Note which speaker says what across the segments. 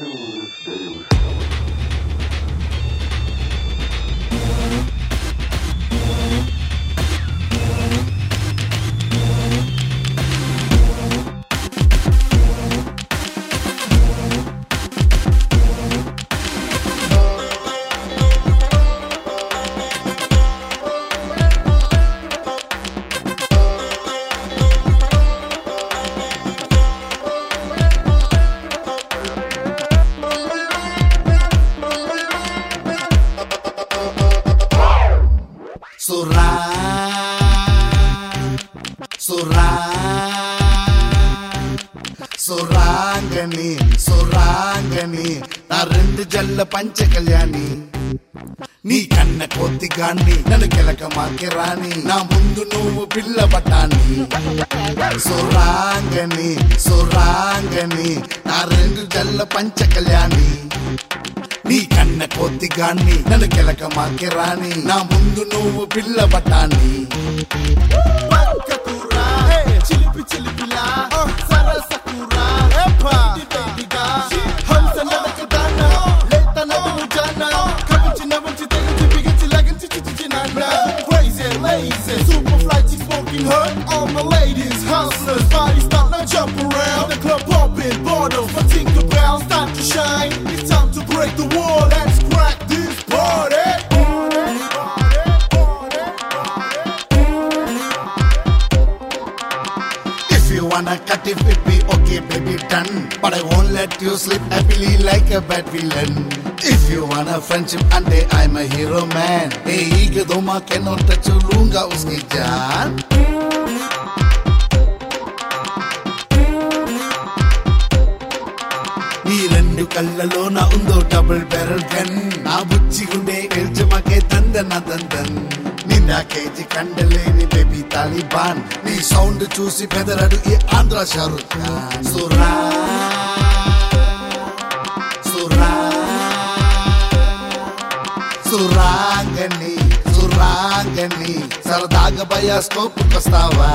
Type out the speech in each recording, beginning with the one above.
Speaker 1: సురాంగని నా రెండు జల్ల పంచ కళ్యాణి నీ కన్న కోతిగాన్ని నన్ను కెలక మాకి రాని నా ముందు నువ్వు పిల్ల బట్టాన్ని సురాంగని నా రెండు జల్ల పంచ కళ్యాణి నీ కన్న కోతిగాన్ని నన్ను కెలక మాకి రాని నా ముందు నువ్వు పిల్ల బట్టాన్ని
Speaker 2: చిలిపి చిలిపిలా సరసకురా బేబీగా హంస నడకదానా లేత నడుము జానా కవించి నవ్వించి తెగించి బిగించి లగించి చిచి నాన్న crazy lazy super fly chick smoking hurt all my ladies hustlers bodies start to jump around the club popping bottles for Tinker Bells time to shine it's time to break the wall let's crack this party.
Speaker 1: You wanna cut it with me, okay baby done. But I won't let you sleep happily like a bad villain. If you want a friendship and I'm a hero man. Hey, ego doma cannot touch you lunga uski jaan. నీ రెండు కళ్ళలోన ఉందో double barrel gun నా బుచ్చి గుండె ఎల్జమకే దందన దందన్ నిండా KG కండలేని బేబీ తాలిబాన్ నీ సౌండ్ చూసి బెదరడు ఈ ఆంధ్ర షారుఖ్ ఖాన్ సురాంగని సరదాగా బయోస్కోప్ వస్తావా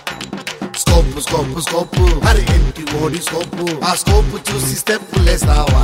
Speaker 1: స్కోప్ హరి ఇంటి ఓడి స్కోప్ ఆ స్కోప్ చూసి స్టెప్ లేస్తావా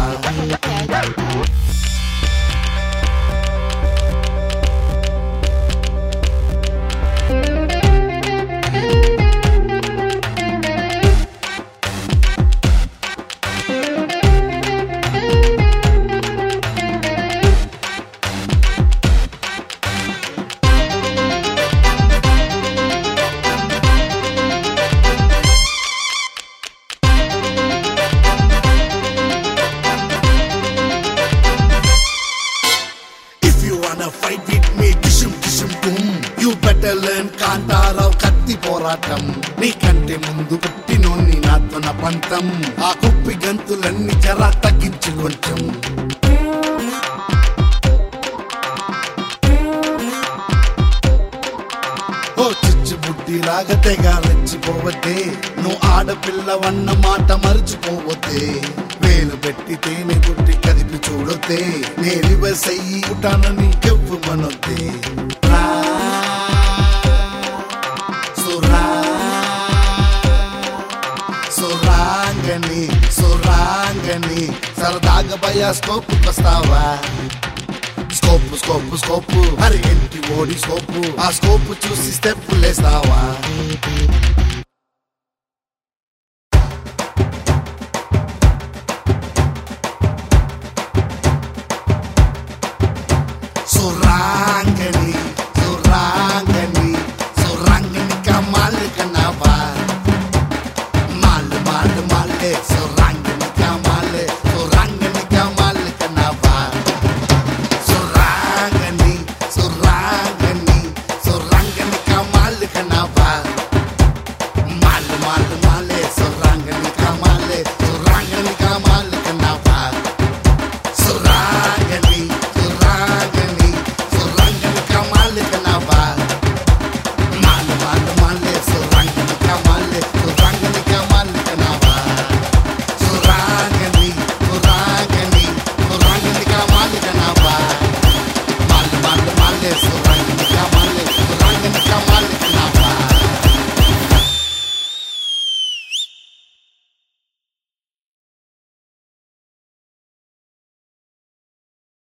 Speaker 1: Fight with me, dishum dum. You better learn Kantharao కత్తి పోరాటం నీ కంటే ముందు పుట్టినోని నాతో నా పంతం ఆ కుప్పి గంతులన్నీ జరా తగ్గించు కొంచెం ఓ చిచ్చు బుడ్డిలాగా తెగ రెచ్చిపోవద్దే నువ్వు ఆడపిల్లవన్న మాట మర్చిపోవద్దే వేలు పెట్టి తేనె గుడ్డి కదిపి చూడొద్దే నే రివర్స్ అయ్యి ఉంటానని ఎవ్వు మనొద్దే సురాంగని సరదాగా బయోస్కోప్ వస్తావా స్కోప్ హరి ఇంటి ఓడి స్కోప్ ఆ స్కోప్ చూసి స్టెప్ లేస్తావా